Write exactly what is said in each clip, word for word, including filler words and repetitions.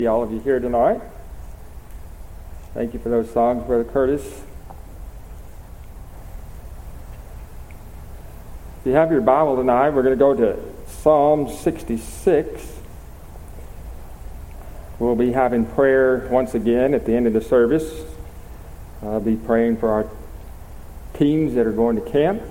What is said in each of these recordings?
All of you here tonight. Thank you for those songs, Brother Curtis. If you have your Bible tonight, we're going to go to Psalm sixty-six. We'll be having prayer once again at the end of the service. I'll be praying for our teams that are going to camp.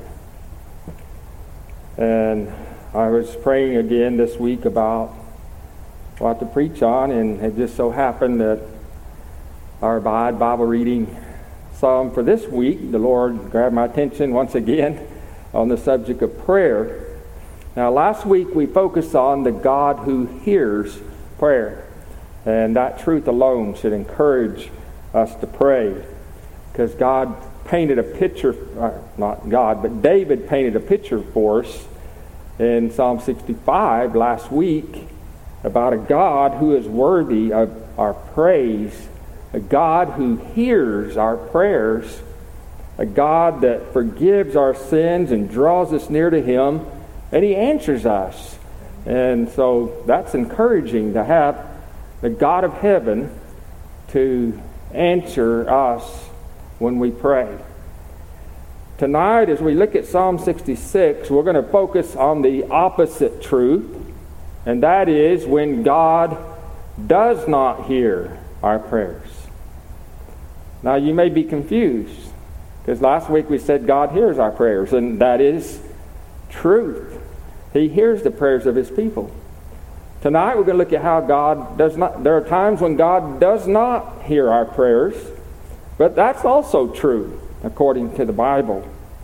And I was praying again this week about what to preach on, and it just so happened that our Abide Bible reading psalm for this week, the Lord grabbed my attention once again on the subject of prayer. Now, last week we focused on the God who hears prayer, and that truth alone should encourage us to pray, because God painted a picture, uh, not God, but David painted a picture for us in Psalm sixty-five last week, about a God who is worthy of our praise, a God who hears our prayers, a God that forgives our sins and draws us near to Him, and He answers us. And so that's encouraging to have the God of heaven to answer us when we pray. Tonight, as we look at Psalm sixty-six, we're going to focus on the opposite truth, and that is when God does not hear our prayers. Now, you may be confused, because last week we said God hears our prayers, and that is truth. He hears the prayers of His people. Tonight we're going to look at how God does not, there are times when God does not hear our prayers, but that's also true according to the Bible.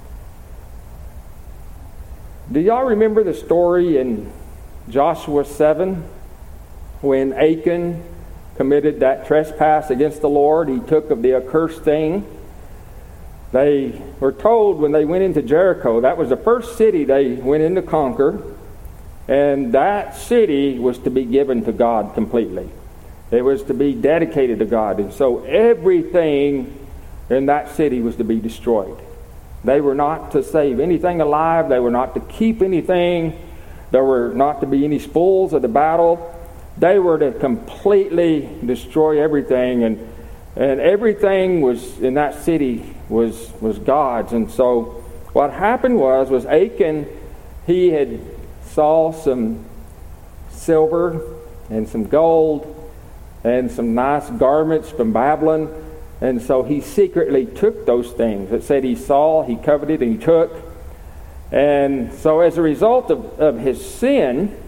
Do y'all remember the story in Joshua seven, when Achan committed that trespass against the Lord? He took of the accursed thing. They were told when they went into Jericho, that was the first city they went in to conquer, and that city was to be given to God completely. It was to be dedicated to God, and so everything in that city was to be destroyed. They were not to save anything alive. They were not to keep anything. There were not to be any spoils of the battle. They were to completely destroy everything, and and everything was in that city was was God's. And so what happened was was Achan, he had saw some silver and some gold and some nice garments from Babylon, and so he secretly took those things. It said he saw, he coveted, and he took. And so as a result of, of his sin,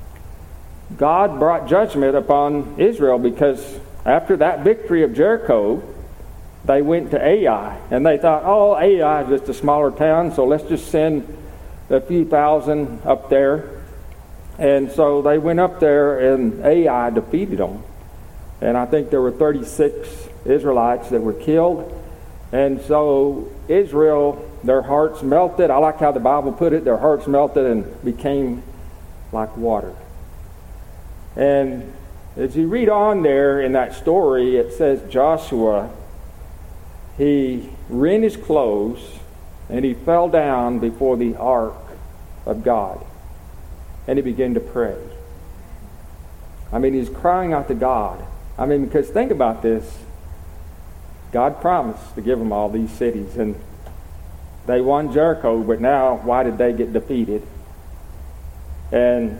God brought judgment upon Israel, because after that victory of Jericho, they went to Ai, and they thought, oh, Ai is just a smaller town, so let's just send a few thousand up there. And so they went up there, and Ai defeated them. And I think there were thirty-six Israelites that were killed. And so Israel, their hearts melted. I like how the Bible put it. Their hearts melted and became like water. And as you read on there in that story, it says Joshua, he rent his clothes and he fell down before the ark of God. And he began to pray. I mean, he's crying out to God. I mean, because think about this. God promised to give them all these cities, and they won Jericho, but now why did they get defeated? And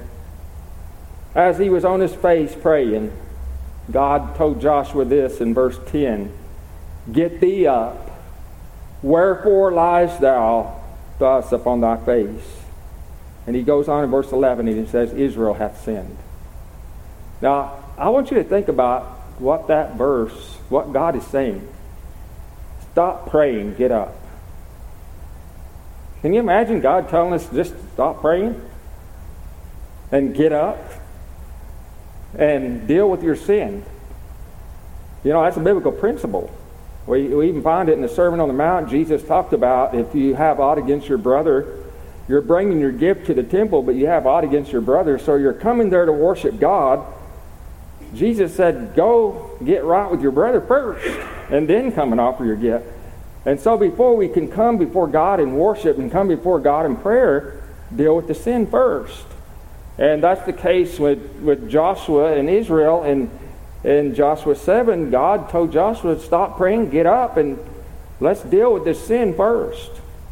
as he was on his face praying, God told Joshua this in verse ten, "Get thee up, wherefore liest thou thus upon thy face?" And he goes on in verse eleven and he says, "Israel hath sinned." Now, I want you to think about what that verse, what God is saying. Stop praying, get up. Can you imagine God telling us just stop praying and get up and deal with your sin? You know, that's a biblical principle. We, we even find it in the Sermon on the Mount. Jesus talked about if you have aught against your brother, you're bringing your gift to the temple, but you have aught against your brother, so you're coming there to worship God. Jesus said, go get right with your brother first, and then come and offer your gift. And so before we can come before God in worship and come before God in prayer, deal with the sin first. And that's the case with, with Joshua and Israel. And In Joshua seven, God told Joshua to stop praying, get up, and let's deal with this sin first.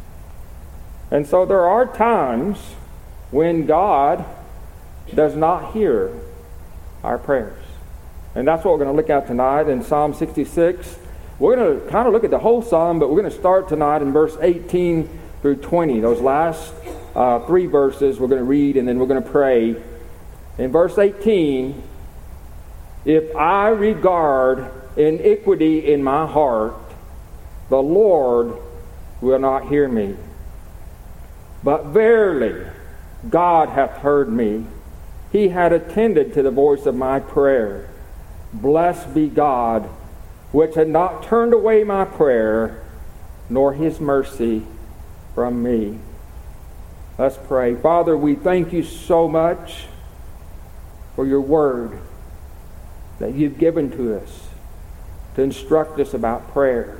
And so there are times when God does not hear our prayers. And that's what we're going to look at tonight in Psalm sixty-six. We're going to kind of look at the whole psalm, but we're going to start tonight in verse eighteen through twenty. Those last uh, three verses we're going to read, and then we're going to pray. In verse eighteen, if I regard iniquity in my heart, the Lord will not hear me. But verily, God hath heard me. He had attended to the voice of my prayer. Blessed be God, which had not turned away my prayer, nor his mercy from me. Let's pray. Father, we thank you so much for your word that you've given to us to instruct us about prayer.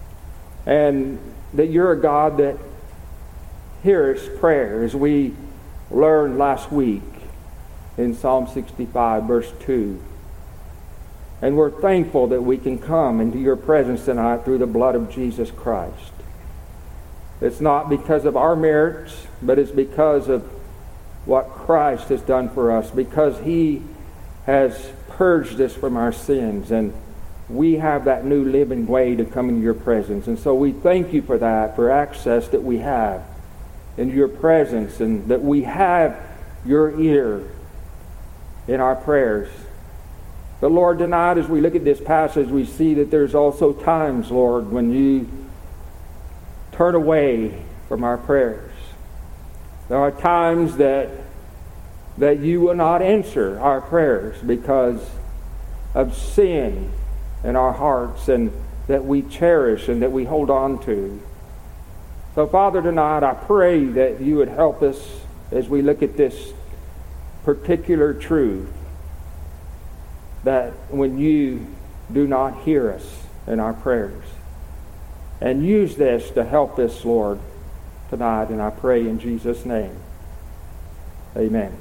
And that you're a God that hears prayer, as we learned last week in Psalm sixty-five, verse two. And we're thankful that we can come into your presence tonight through the blood of Jesus Christ. It's not because of our merits, but it's because of what Christ has done for us, because he has purged us from our sins, and we have that new living way to come into your presence. And so we thank you for that, for access that we have into your presence, and that we have your ear in our prayers. But Lord, tonight as we look at this passage, we see that there's also times, Lord, when you turn away from our prayers. There are times that that you will not answer our prayers because of sin in our hearts, and that we cherish and that we hold on to. So Father, tonight I pray that you would help us as we look at this particular truth, that when you do not hear us in our prayers. And use this to help us, Lord, tonight. And I pray in Jesus' name. Amen.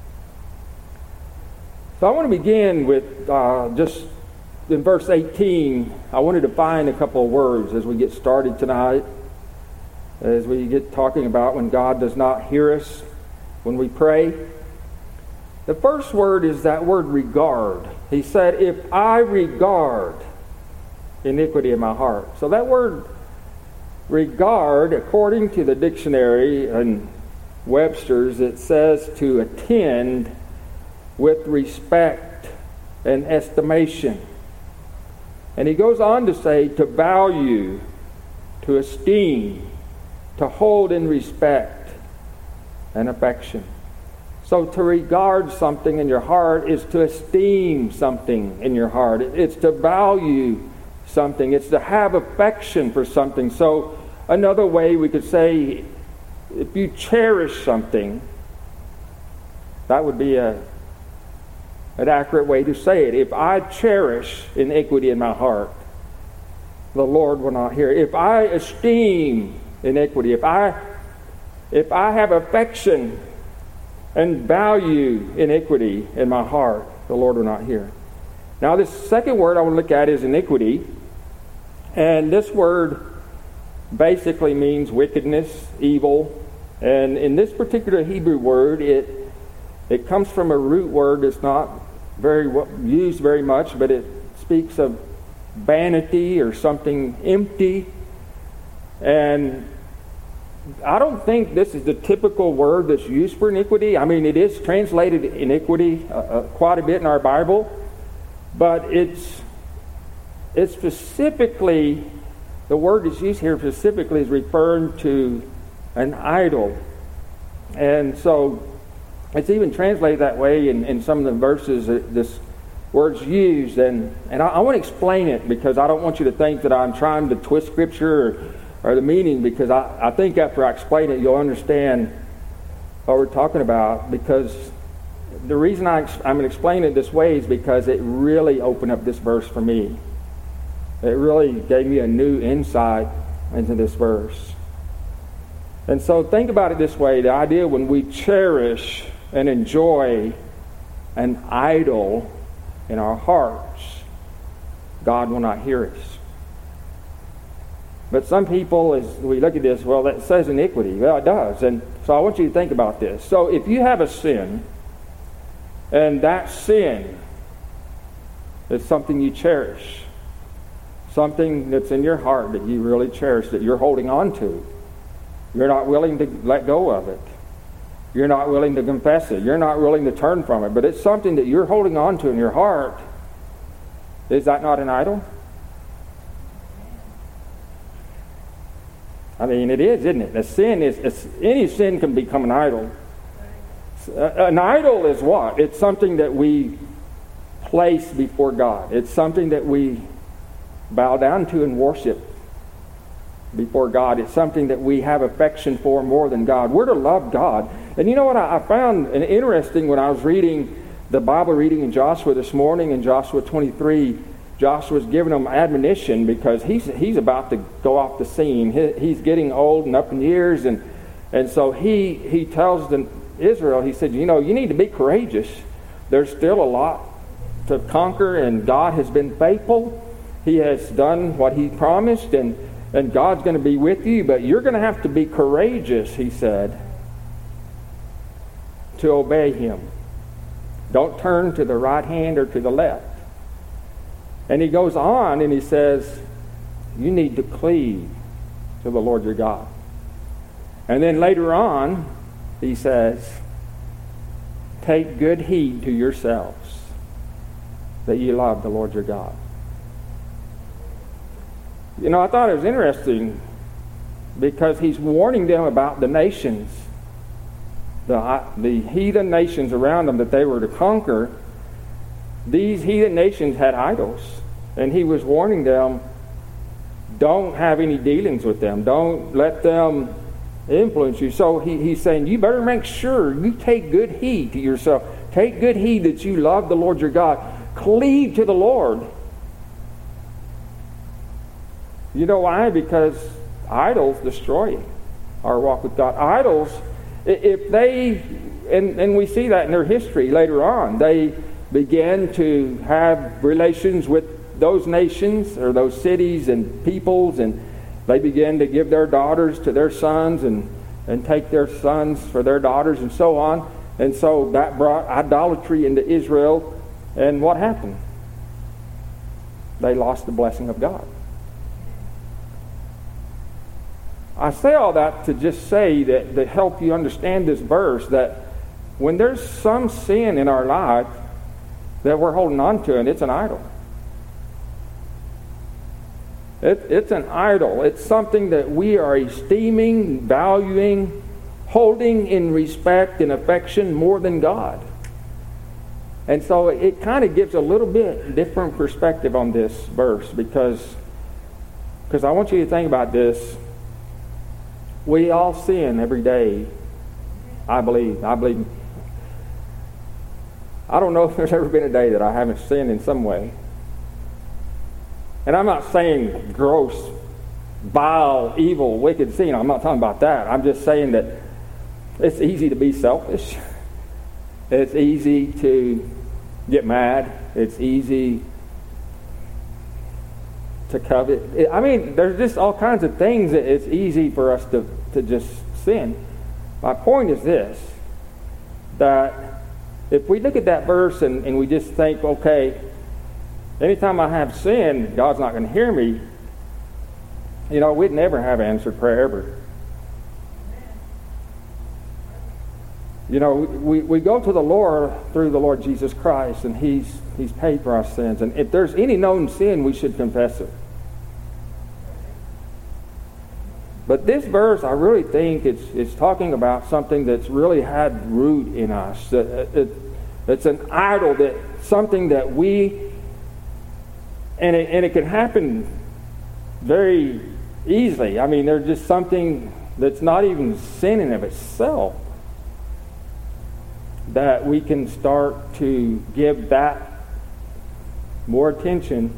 So I want to begin with uh, just in verse eighteen. I wanted to find a couple of words as we get started tonight, as we get talking about when God does not hear us when we pray. The first word is that word regard. He said, if I regard iniquity in my heart. So that word regard, according to the dictionary and Webster's, it says to attend with respect and estimation. And he goes on to say to value, to esteem, to hold in respect and affection. So to regard something in your heart is to esteem something in your heart. It's to value something. It's to have affection for something. So another way we could say, if you cherish something, that would be a an accurate way to say it. If I cherish iniquity in my heart, the Lord will not hear. If I esteem iniquity, if I if I have affection and value iniquity in my heart, the Lord will not hear. Now this second word I want to look at is iniquity. And this word basically means wickedness, evil. And in this particular Hebrew word, it it comes from a root word that's not very used very much, but it speaks of vanity or something empty. And I don't think this is the typical word that's used for iniquity. I mean, it is translated iniquity uh, uh, quite a bit in our Bible, but it's it's specifically, the word that's used here specifically is referring to an idol. And so it's even translated that way in, in some of the verses that this word's used. And, and I, I want to explain it, because I don't want you to think that I'm trying to twist Scripture or, or the meaning, because I, I think after I explain it, you'll understand what we're talking about. Because the reason I, I'm going to explain it this way is because it really opened up this verse for me. It really gave me a new insight into this verse. And so think about it this way. The idea when we cherish and enjoy an idol, in our hearts, God will not hear us. But some people, as we look at this, well, that says iniquity. Well, it does. And so I want you to think about this. So if you have a sin, and that sin is something you cherish, something that's in your heart that you really cherish, that you're holding on to, you're not willing to let go of it. You're not willing to confess it. You're not willing to turn from it. But it's something that you're holding on to in your heart. Is that not an idol? I mean, it is, isn't it? A sin is, it's, any sin can become an idol. An idol is what? It's something that we place before God. It's something that we bow down to and worship before God. It's something that we have affection for more than God. We're to love God. And you know what I, I found interesting when I was reading the Bible reading in Joshua this morning, in Joshua twenty-three, Joshua's giving them admonition because he's he's about to go off the scene. He, he's getting old and up in years, and and so he he tells them, Israel, he said, you know, you need to be courageous. There's still a lot to conquer, and God has been faithful. He has done what he promised, and, and God's going to be with you, but you're going to have to be courageous, he said, to obey him. Don't turn to the right hand or to the left. And he goes on and he says, you need to cleave to the Lord your God. And then later on, he says, take good heed to yourselves that ye love the Lord your God. You know, I thought it was interesting because he's warning them about the nations, the, the heathen nations around them that they were to conquer. These heathen nations had idols, and he was warning them, don't have any dealings with them. Don't let them influence you. So he, he's saying, you better make sure you take good heed to yourself. Take good heed that you love the Lord your God. Cleave to the Lord. You know why? Because idols destroy our walk with God. Idols, if they, and, and we see that in their history later on, they began to have relations with those nations or those cities and peoples, and they began to give their daughters to their sons and, and take their sons for their daughters and so on. And so that brought idolatry into Israel. And what happened? They lost the blessing of God. I say all that to just say that to help you understand this verse, that when there's some sin in our life that we're holding on to, and it's an idol. It, it's an idol. It's something that we are esteeming, valuing, holding in respect and affection more than God. And so it kind of gives a little bit different perspective on this verse, because because I want you to think about this. We all sin every day, I believe. I believe. I don't know if there's ever been a day that I haven't sinned in some way. And I'm not saying gross, vile, evil, wicked sin. I'm not talking about that. I'm just saying that it's easy to be selfish. It's easy to get mad. It's easy to covet. I mean, there's just all kinds of things that it's easy for us to, to just sin. My point is this, that if we look at that verse and, and we just think, okay, anytime I have sin, God's not going to hear me, you know, we'd never have answered prayer ever. You know, we, we go to the Lord through the Lord Jesus Christ, and He's He's paid for our sins. And if there's any known sin, we should confess it. But this verse, I really think it's it's talking about something that's really had root in us. It, it, it's an idol, that something that we, and it, and it can happen very easily. I mean, there's just something that's not even sin in of itself, that we can start to give that more attention,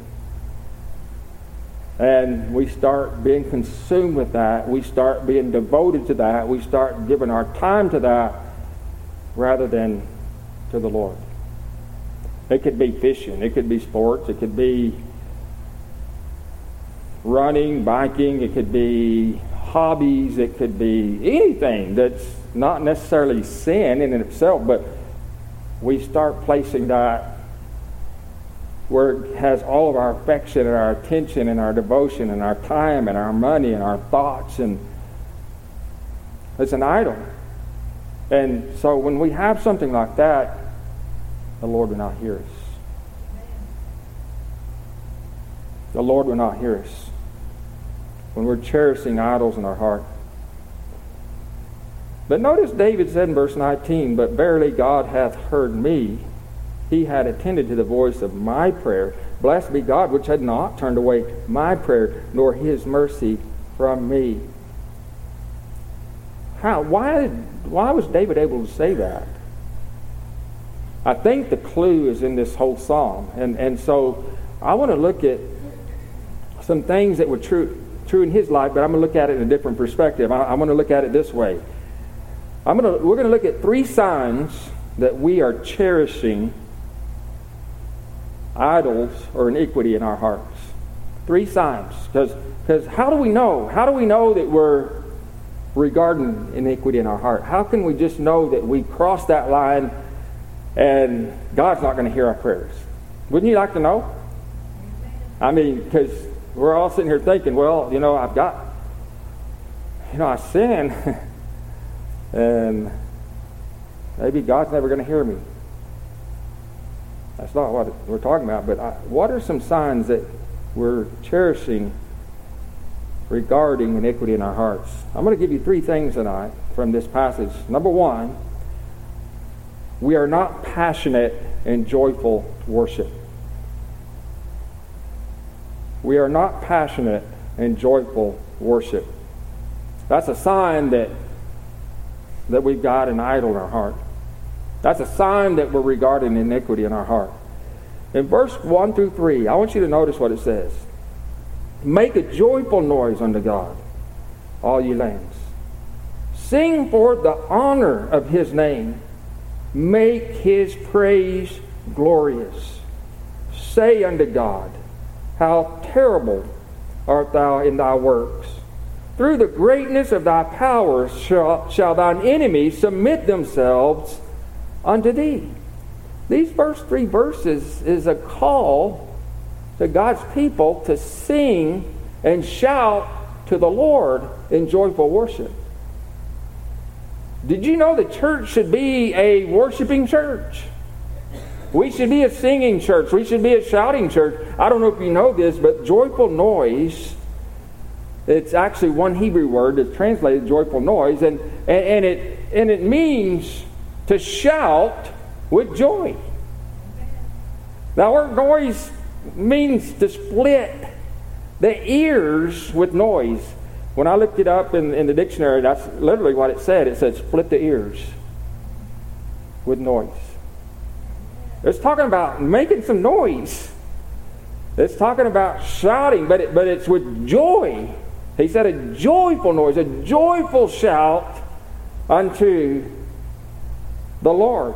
and we start being consumed with that. We start being devoted to that. We start giving our time to that rather than to the Lord. It could be fishing. It could be sports. It could be running, biking. It could be hobbies. It could be anything that's not necessarily sin in itself, but we start placing that where it has all of our affection and our attention and our devotion and our time and our money and our thoughts, and it's an idol. And so when we have something like that, the Lord will not hear us. The Lord will not hear us when we're cherishing idols in our heart. But notice David said in verse nineteen, "But verily God hath heard me. He had attended to the voice of my prayer. Blessed be God, which had not turned away my prayer, nor his mercy from me." How? Why, why was David able to say that? I think the clue is in this whole psalm. And, and so I want to look at some things that were true, true in his life, but I'm going to look at it in a different perspective. I, I'm going to look at it this way. I'm going to, we're going to look at three signs that we are cherishing idols or iniquity in our hearts. Three signs. Because because how do we know? How do we know that we're regarding iniquity in our heart? How can we just know that we crossed that line and God's not going to hear our prayers? Wouldn't you like to know? I mean, because we're all sitting here thinking, well, you know, I've got, you know, I sin, and maybe God's never going to hear me. That's not what we're talking about, but I, what are some signs that we're cherishing regarding iniquity in our hearts? I'm going to give you three things tonight from this passage. Number one, we are not passionate in joyful worship. We are not passionate in joyful worship. That's a sign that that we've got an idol in our heart. That's a sign that we're regarding iniquity in our heart. In verse one through three, I want you to notice what it says. "Make a joyful noise unto God, all ye lands. Sing forth the honor of his name. Make his praise glorious. Say unto God, how terrible art thou in thy works. Through the greatness of thy power shall, shall thine enemies submit themselves unto thee." These first three verses is a call to God's people to sing and shout to the Lord in joyful worship. Did you know the church should be a worshiping church? We should be a singing church. We should be a shouting church. I don't know if you know this, but joyful noise, it's actually one Hebrew word that's translated joyful noise, and, and, and it and it means to shout with joy. Now, our noise means to split the ears with noise. When I looked it up in, in the dictionary, that's literally what it said. It said split the ears with noise. It's talking about making some noise. It's talking about shouting, but it, but it's with joy. He said a joyful noise, a joyful shout unto the Lord.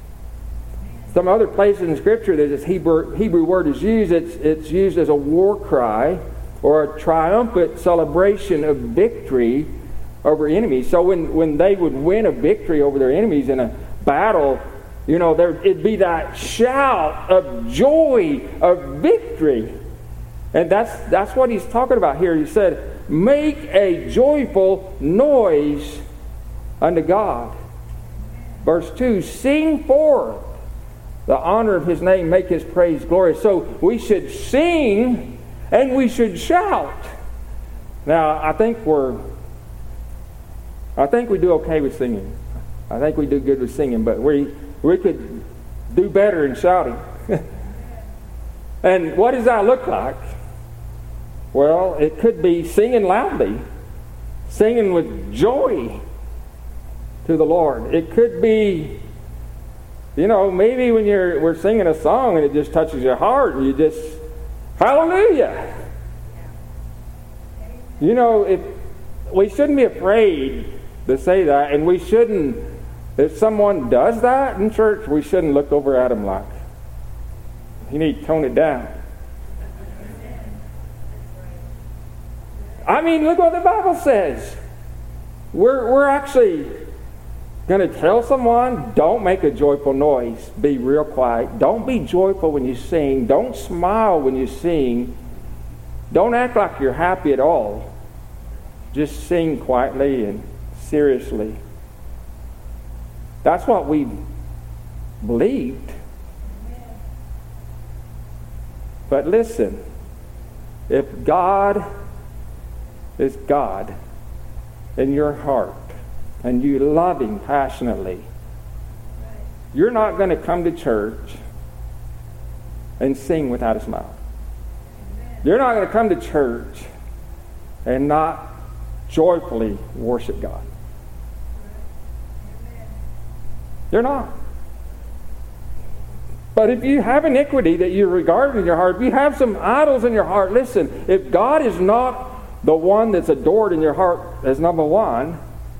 Some other places in Scripture that this Hebrew, Hebrew word is used, it's, it's used as a war cry or a triumphant celebration of victory over enemies. So when, when they would win a victory over their enemies in a battle, you know, there it'd be that shout of joy, of victory. And that's that's what he's talking about here. He said, make a joyful noise unto God. Verse two, sing forth the honor of his name, make his praise glorious. So we should sing and we should shout. Now, I think we're I think we do okay with singing. I think we do good with singing, but we we could do better in shouting. And what does that look like? Well, it could be singing loudly, singing with joy to the Lord. It could be, you know, maybe when you're we're singing a song and it just touches your heart and you just, hallelujah. You know, if we shouldn't be afraid to say that, and we shouldn't, if someone does that in church, we shouldn't look over at them like, You need to tone it down. I mean, look what the Bible says. We're, we're actually going to tell someone, don't make a joyful noise. Be real quiet. Don't be joyful when you sing. Don't smile when you sing. Don't act like you're happy at all. Just sing quietly and seriously. That's what we believed. But listen, if God is God in your heart and you love Him passionately, you're not going to come to church and sing without a smile. You're not going to come to church and not joyfully worship God. You're not. But if you have iniquity that you regard in your heart, if you have some idols in your heart, listen, if God is not the one that's adored in your heart as number one,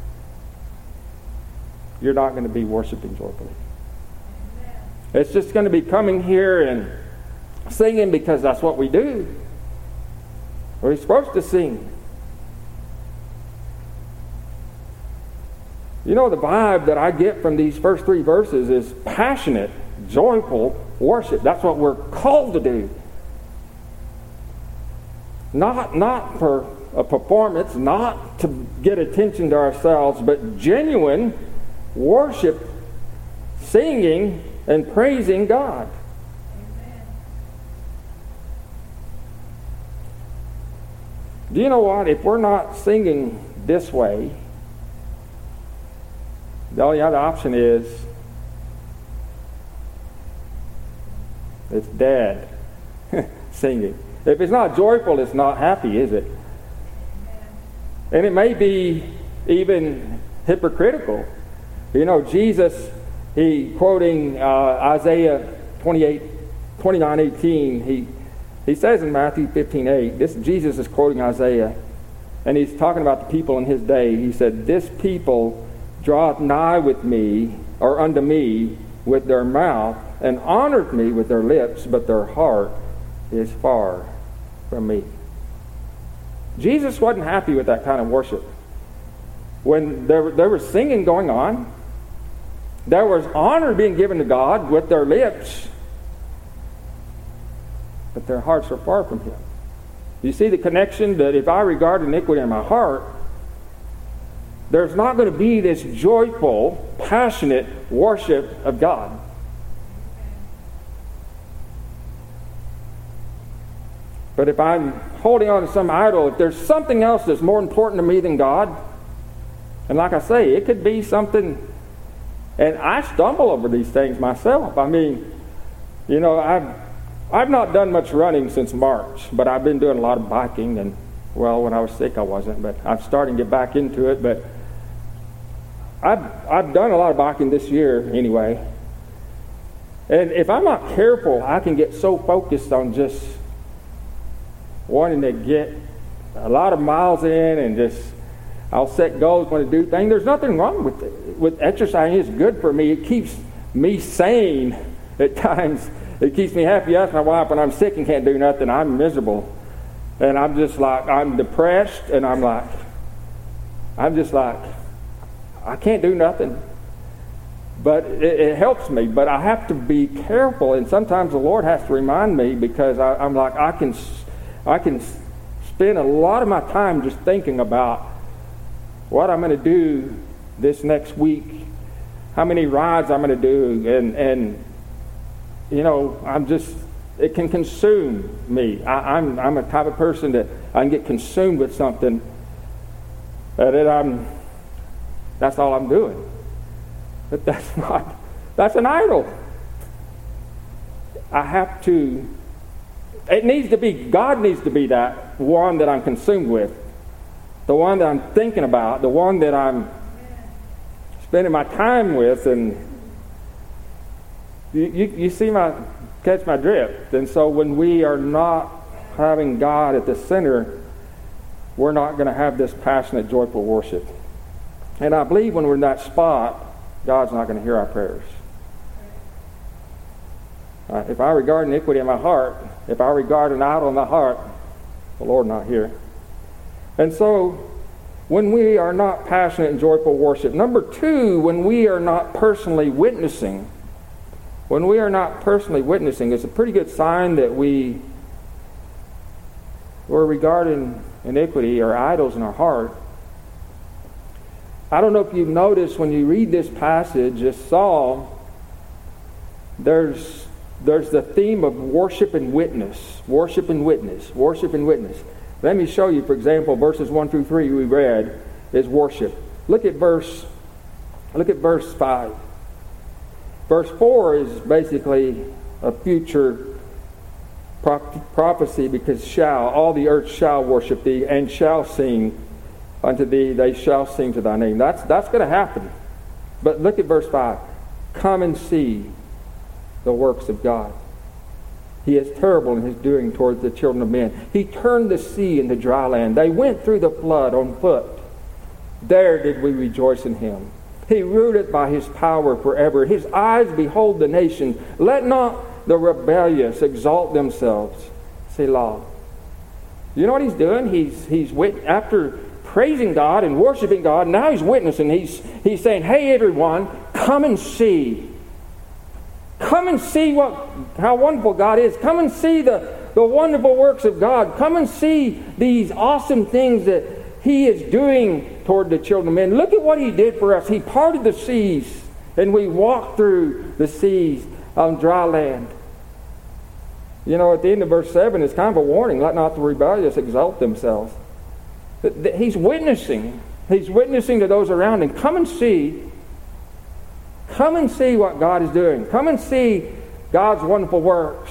you're not going to be worshiping joyfully. It's just going to be coming here and singing because that's what we do. We're supposed to sing. You know, the vibe that I get from these first three verses is passionate, joyful worship. That's what we're called to do. Not, not for a performance, not to get attention to ourselves, but genuine worship, singing and praising God. Amen. Do you know what? If we're not singing this way, the only other option is it's dead singing. If it's not joyful, it's not happy, is it? And it may be even hypocritical. You know, Jesus, he quoting uh, Isaiah twenty-eight, twenty-nine eighteen, he, he says in Matthew fifteen eight, this, Jesus is quoting Isaiah, and he's talking about the people in his day. He said, "This people draweth nigh with me, or unto me, with their mouth, and honored me with their lips, but their heart is far from me." Jesus wasn't happy with that kind of worship. When there, there was singing going on, there was honor being given to God with their lips, but their hearts were far from Him. You see the connection that if I regard iniquity in my heart, there's not going to be this joyful, passionate worship of God. But if I'm holding on to some idol, if there's something else that's more important to me than God, and like I say, it could be something, and I stumble over these things myself. I mean, you know, I've, I've not done much running since March, but I've been doing a lot of biking, and, well, when I was sick I wasn't, but I'm starting to get back into it, but I've, I've done a lot of biking this year anyway. And if I'm not careful, I can get so focused on just wanting to get a lot of miles in and just, I'll set goals, want to do things. There's nothing wrong with it. With exercising. It's good for me. It keeps me sane at times. It keeps me happy. Ask my wife when I'm sick and can't do nothing, I'm miserable. And I'm just like, I'm depressed, and I'm like, I'm just like, I can't do nothing. But it, it helps me. But I have to be careful, and sometimes the Lord has to remind me, because I, I'm like, I can, I can spend a lot of my time just thinking about what I'm going to do this next week, how many rides I'm going to do, and and you know, I'm just, it can consume me. I, I'm I'm a type of person that I can get consumed with something, and that I'm, that's all I'm doing. But that's not, that's an idol. I have to, it needs to be, God needs to be that one that I'm consumed with, the one that I'm thinking about, the one that I'm spending my time with, and you, you, you see my, catch my drift. And so when we are not having God at the center, we're not going to have this passionate, joyful worship. And I believe when we're in that spot, God's not going to hear our prayers. Uh, if I regard iniquity in my heart, if I regard an idol in my heart, the Lord not here. And so, when we are not passionate and joyful worship. Number two, when we are not personally witnessing. When we are not personally witnessing, it's a pretty good sign that we we're regarding iniquity or idols in our heart. I don't know if you've noticed when you read this passage, this psalm, there's there's the theme of worship and witness. Worship and witness. Worship and witness. Let me show you, for example, verses one through three we read is worship. Look at verse look at verse five. Verse four is basically a future prophecy, because shall, all the earth shall worship thee and shall sing unto thee, they shall sing to thy name. That's that's going to happen. But look at verse five. Come and see the works of God. He is terrible in his doing towards the children of men. He turned the sea into dry land. They went through the flood on foot. There did we rejoice in him. He ruleth by his power forever. His eyes behold the nation. Let not the rebellious exalt themselves. Selah. You know what he's doing? He's he's wit- after praising God and worshiping God, now he's witnessing. He's he's saying, hey everyone, come and see. Come and see what how wonderful God is. Come and see the, the wonderful works of God. Come and see these awesome things that he is doing toward the children of men. Look at what he did for us. He parted the seas, and we walked through the seas on dry land. You know, at the end of verse seven, it's kind of a warning. Let not the rebellious exalt themselves. He's witnessing. He's witnessing to those around him. Come and see. Come and see what God is doing. Come and see God's wonderful works.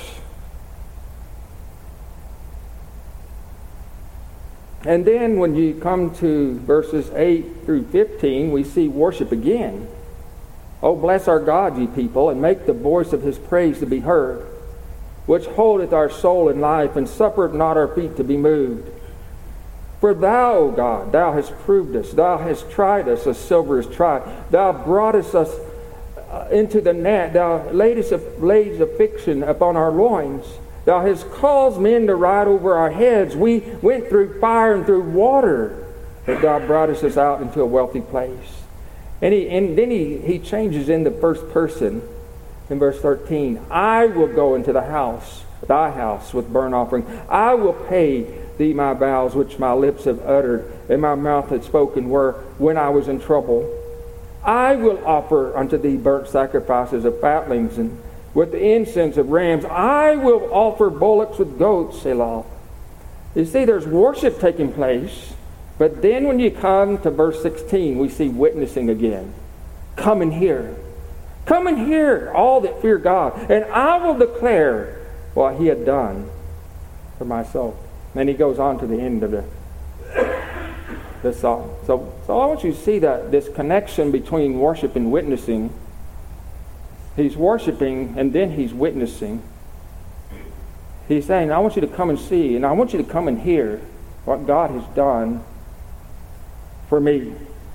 And then when you come to verses eight through fifteen, we see worship again. Oh, bless our God, ye people, and make the voice of his praise to be heard, which holdeth our soul in life, and suffereth not our feet to be moved. For thou, O God, thou hast proved us, thou hast tried us as silver is tried. Thou broughtest us into the net, thou laidest affliction upon our loins. Thou hast caused men to ride over our heads. We went through fire and through water, but thou broughtest us out into a wealthy place. And, he, and then he, he changes in the first person in verse thirteen. I will go into the house, thy house, with burnt offering. I will pay thee my vows which my lips have uttered, and my mouth had spoken were when I was in trouble. I will offer unto thee burnt sacrifices of fatlings, and with the incense of rams. I will offer bullocks with goats, Selah. You see, there's worship taking place. But then when you come to verse sixteen, we see witnessing again. Come and hear. Come and hear, all that fear God. And I will declare what he had done for my soul. Then he goes on to the end of the, the song. So, so I want you to see that this connection between worship and witnessing. He's worshiping and then he's witnessing. He's saying, I want you to come and see, and I want you to come and hear what God has done for me.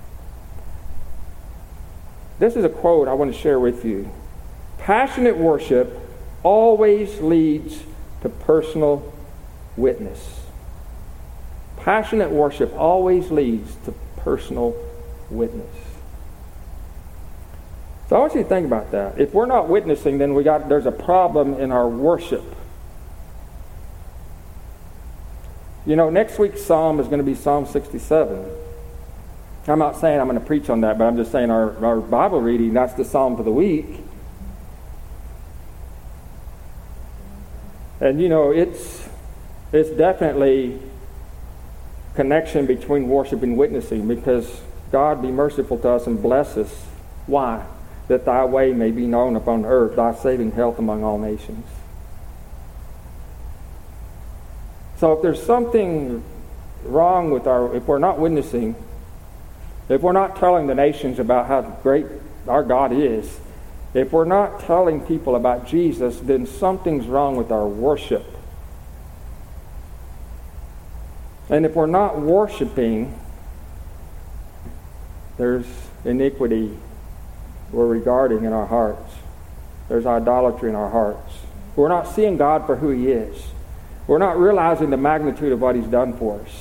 This is a quote I want to share with you. Passionate worship always leads to personal witness. Passionate worship always leads to personal witness. So I want you to think about that. If we're not witnessing, then we got there's a problem in our worship. You know, next week's psalm is going to be Psalm sixty-seven. I'm not saying I'm going to preach on that, but I'm just saying our, our Bible reading, that's the psalm for the week. And you know, it's it's definitely connection between worship and witnessing, because God be merciful to us and bless us. Why? That thy way may be known upon earth, thy saving health among all nations. So if there's something wrong with our, if we're not witnessing, if we're not telling the nations about how great our God is, if we're not telling people about Jesus, then something's wrong with our worship. And if we're not worshiping, there's iniquity we're regarding in our hearts. There's idolatry in our hearts. We're not seeing God for who he is. We're not realizing the magnitude of what he's done for us.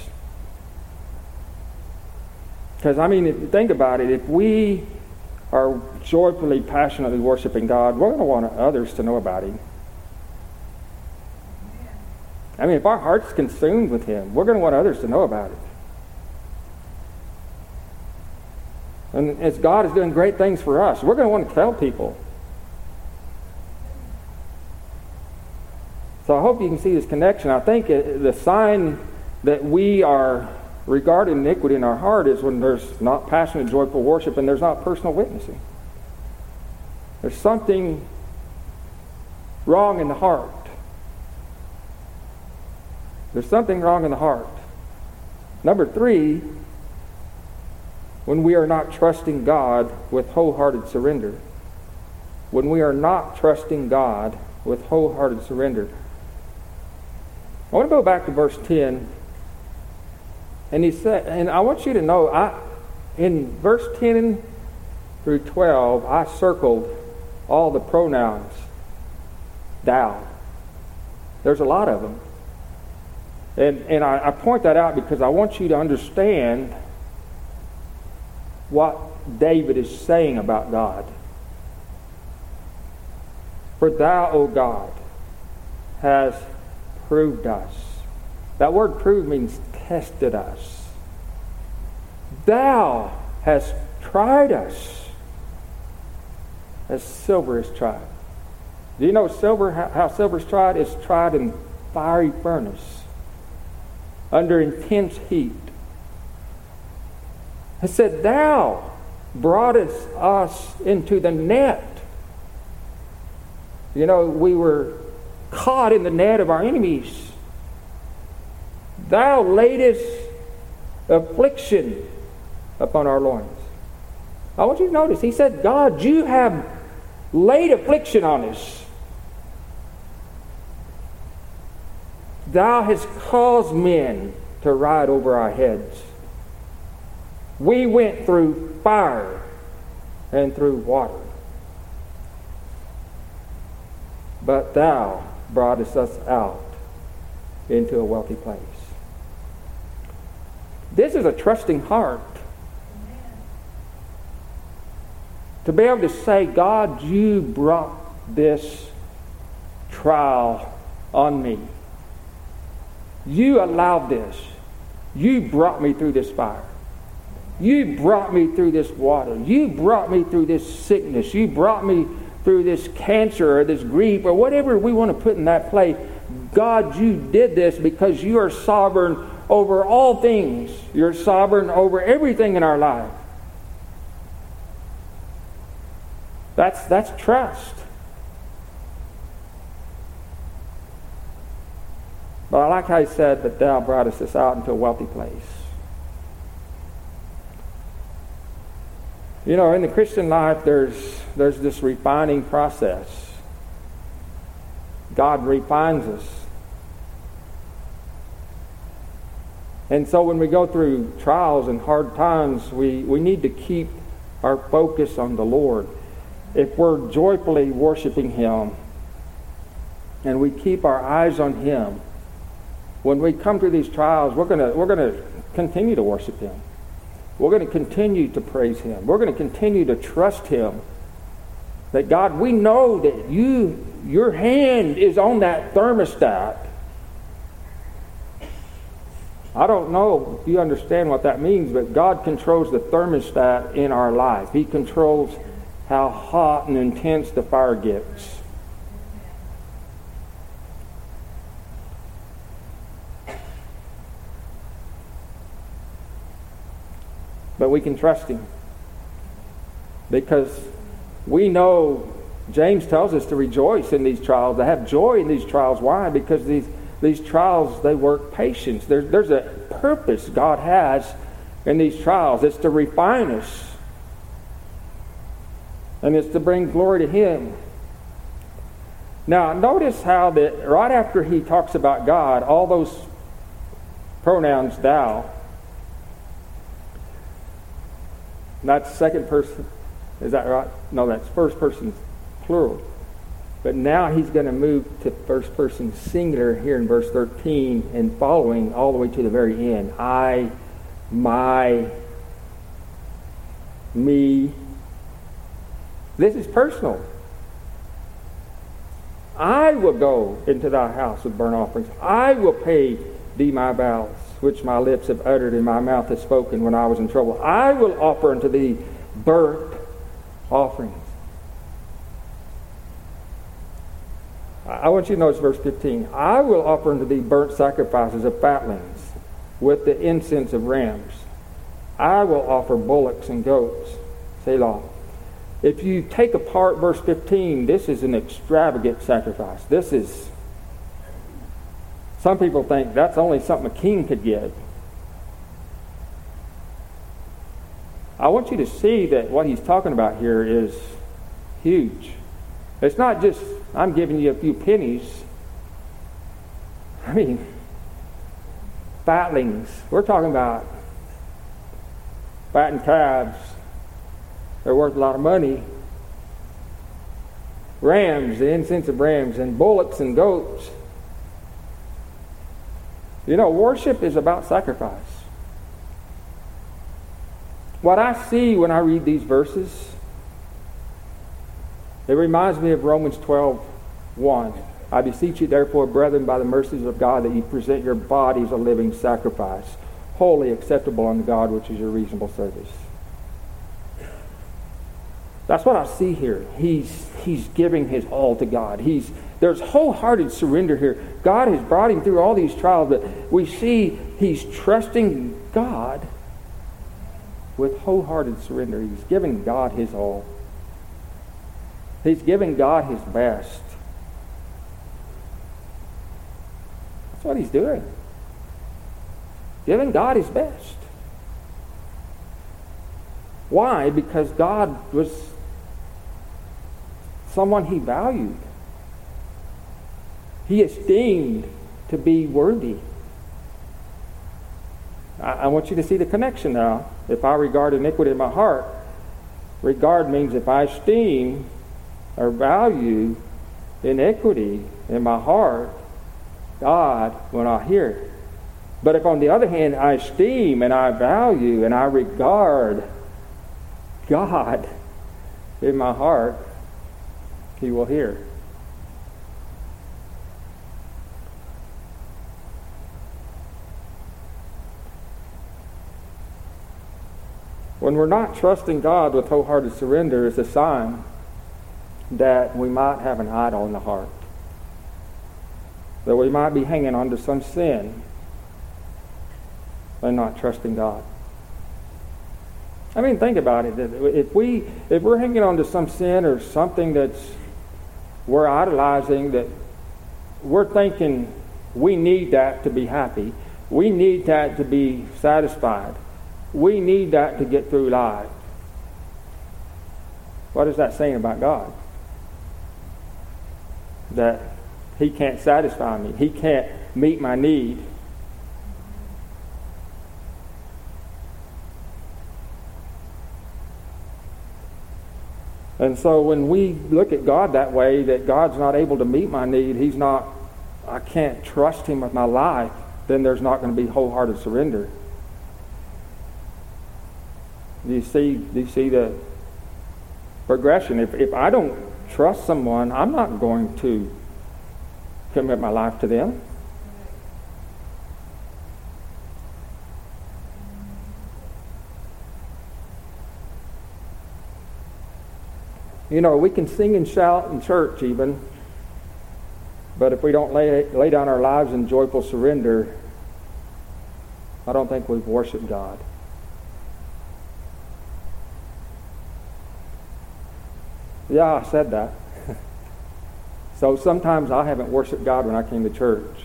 Because, I mean, if you think about it, if we are joyfully, passionately worshiping God, we're going to want others to know about him. I mean, if our heart's consumed with him, we're going to want others to know about it. And as God is doing great things for us, we're going to want to tell people. So I hope you can see this connection. I think the sign that we are regarding iniquity in our heart is when there's not passionate, joyful worship and there's not personal witnessing. There's something wrong in the heart. There's something wrong in the heart. Number three, when we are not trusting God with wholehearted surrender. When we are not trusting God with wholehearted surrender. I want to go back to verse ten. And he said, and I want you to know, I in verse ten through twelve, I circled all the pronouns thou. There's a lot of them. And, and I, I point that out because I want you to understand what David is saying about God. For thou, O God, has proved us. That word prove means tested us. Thou hast tried us as silver is tried. Do you know silver, how, how silver is tried? It's tried in fiery furnace under intense heat. It said, thou broughtest us into the net. You know, we were caught in the net of our enemies. Thou laidest affliction upon our loins. I want you to notice, he said, God, you have laid affliction on us. Thou hast caused men to ride over our heads. We went through fire and through water. But thou broughtest us out into a wealthy place. This is a trusting heart. To be able to say, God, you brought this trial on me. You allowed this. You brought me through this fire. You brought me through this water. You brought me through this sickness. You brought me through this cancer or this grief or whatever we want to put in that place. God, you did this because you are sovereign over all things. You're sovereign over everything in our life. That's, that's trust. But I like how he said that thou broughtest us out into a wealthy place. You know, in the Christian life, there's there's this refining process. God refines us. And so when we go through trials and hard times, we, we need to keep our focus on the Lord. If we're joyfully worshiping him and we keep our eyes on him, when we come through these trials, we're gonna we're gonna continue to worship him. We're going to continue to praise him. We're going to continue to trust him. That God, we know that you, your hand is on that thermostat. I don't know if you understand what that means, but God controls the thermostat in our life. He controls how hot and intense the fire gets. But we can trust him because we know James tells us to rejoice in these trials, to have joy in these trials. Why? Because these these trials, they work patience. There's, there's a purpose God has in these trials. It's to refine us. And it's to bring glory to him. Now, notice how that right after he talks about God, all those pronouns, thou, that's second person. Is that right? No, that's first person plural. But now he's going to move to first person singular here in verse thirteen and following all the way to the very end. I, my, me. This is personal. I will go into thy house with burnt offerings. I will pay thee my vows, which my lips have uttered and my mouth has spoken when I was in trouble. I will offer unto thee burnt offerings. I want you to notice verse fifteen. I will offer unto thee burnt sacrifices of fatlings with the incense of rams. I will offer bullocks and goats. Selah. If you take apart verse fifteen, this is an extravagant sacrifice. This is, some people think that's only something a king could give. I want you to see that what he's talking about here is huge. It's not just, I'm giving you a few pennies. I mean, fatlings. We're talking about fattened calves. They're worth a lot of money. Rams, the incense of rams, and bullocks and goats. You know, worship is about sacrifice. What I see when I read these verses, it reminds me of Romans twelve one. I beseech you, therefore, brethren, by the mercies of God, that you present your bodies a living sacrifice, wholly acceptable unto God, which is your reasonable service. That's what I see here. He's he's giving his all to God. He's there's wholehearted surrender here. God has brought him through all these trials, but we see he's trusting God with wholehearted surrender. He's giving God his all. He's giving God his best. That's what he's doing. Giving God his best. Why? Because God was someone he valued. He esteemed to be worthy. I, I want you to see the connection now. If I regard iniquity in my heart, regard means if I esteem or value iniquity in my heart, God will not hear it. But if on the other hand I esteem and I value and I regard God in my heart, he will hear. When we're not trusting God with wholehearted surrender, it's a sign that we might have an idol in the heart. That we might be hanging on to some sin and not trusting God. I mean, think about it. If we, if we're hanging on to some sin or something that's we're idolizing, that we're thinking we need that to be happy, we need that to be satisfied, we need that to get through life. What is that saying about God? That he can't satisfy me. He can't meet my need. And so when we look at God that way, that God's not able to meet my need, he's not, I can't trust him with my life, then there's not going to be wholehearted surrender. Do you see, do you see the progression? If, if I don't trust someone, I'm not going to commit my life to them. You know, we can sing and shout in church even, but if we don't lay, lay down our lives in joyful surrender, I don't think we've worshiped God. Yeah, I said that. So sometimes I haven't worshiped God when I came to church.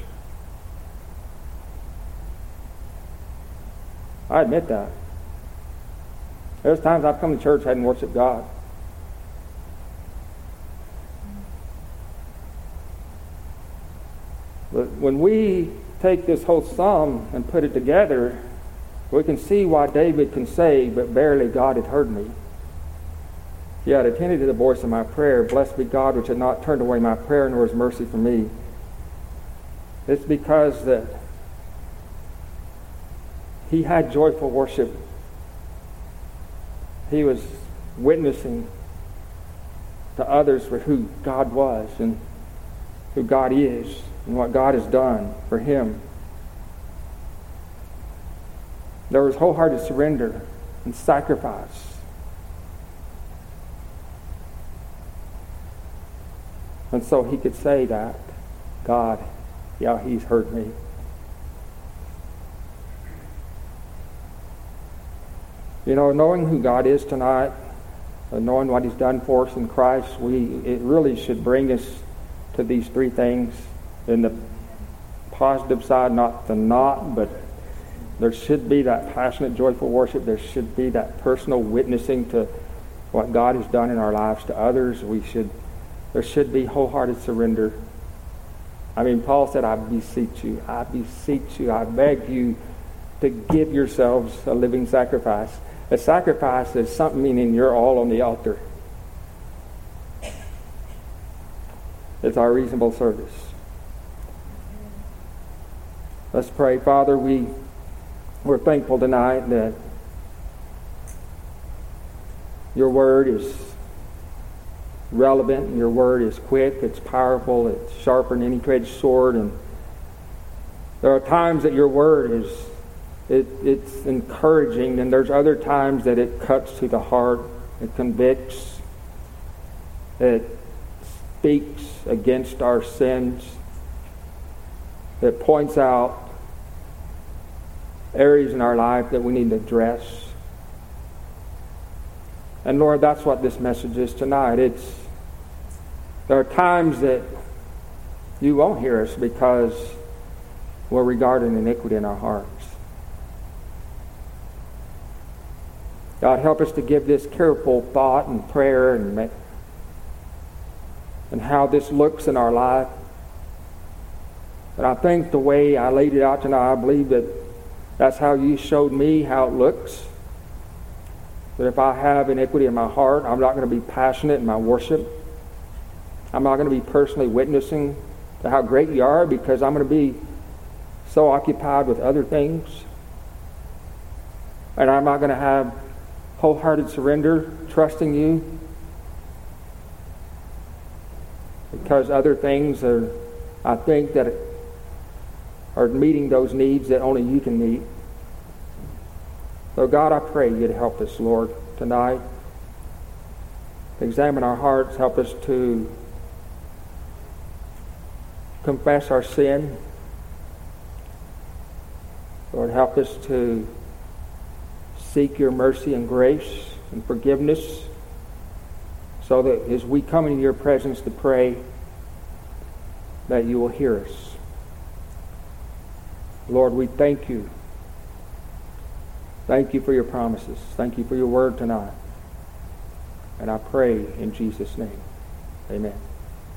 I admit that. There's times I've come to church and hadn't worshiped God. But when we take this whole psalm and put it together, we can see why David can say, but barely God had heard me. Yet attended to the voice of my prayer. Blessed be God which had not turned away my prayer, nor his mercy from me. It's because that he had joyful worship. He was witnessing to others for who God was and who God is and what God has done for him. There was wholehearted surrender and sacrifice. And so he could say that, God, yeah, he's hurt me. You know, knowing who God is tonight, and knowing what he's done for us in Christ, we it really should bring us to these three things. In the positive side, not the not, but there should be that passionate, joyful worship. There should be that personal witnessing to what God has done in our lives to others. We should, there should be wholehearted surrender. I mean, Paul said, I beseech you, I beseech you, I beg you to give yourselves a living sacrifice. A sacrifice is something meaning you're all on the altar. It's our reasonable service. Let's pray. Father, we, we're thankful tonight that your word is relevant, and your word is quick, it's powerful, it's sharper than any two-edged sword, and there are times that your word is it, it's encouraging, and there's other times that it cuts to the heart, it convicts, it speaks against our sins, it points out areas in our life that we need to address. And Lord, that's what this message is tonight. It's there are times that you won't hear us because we're regarding iniquity in our hearts. God, help us to give this careful thought and prayer and, and how this looks in our life. And I think the way I laid it out tonight, I believe that that's how you showed me how it looks. That if I have iniquity in my heart, I'm not going to be passionate in my worship. I'm not going to be personally witnessing to how great you are because I'm going to be so occupied with other things. And I'm not going to have wholehearted surrender, trusting you, because other things are, I think, that are meeting those needs that only you can meet. So God, I pray you to help us, Lord, tonight. Examine our hearts. Help us to confess our sin. Lord, help us to seek your mercy and grace and forgiveness so that as we come into your presence to pray, that you will hear us. Lord, we thank you. Thank you for your promises. Thank you for your word tonight. And I pray in Jesus' name. Amen.